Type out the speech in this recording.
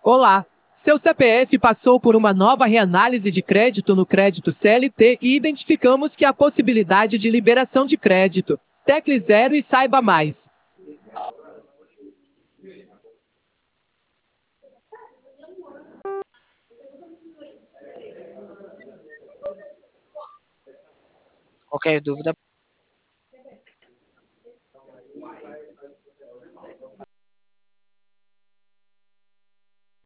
Olá! Seu CPF passou por uma nova reanálise de crédito no crédito CLT e identificamos que há possibilidade de liberação de crédito. Tecle 0 e saiba mais. Qualquer dúvida